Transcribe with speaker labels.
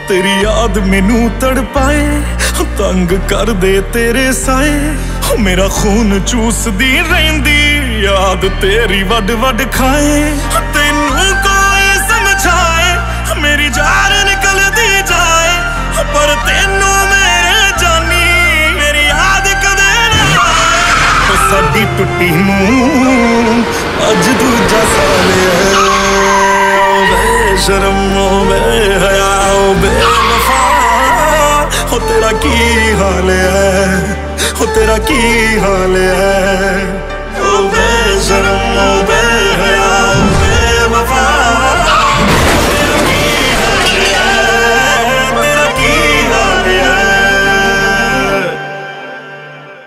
Speaker 1: तेरी याद मैनू तड़पाए, तंग कर दे तेरे साए। मेरा खून चूसदी रहिंदी याद तेरी वड वड खाए। तेनू कोई समझाए मेरी जान निकलदी जाए, पर तेनू मेरे जानी मेरी याद कदे ना आए। साडी टुट्टी नूं अज दूजा साल है। बेशरम बेहया बेवफा, हो तेरा की हाल है, हो तेरा की हाल है।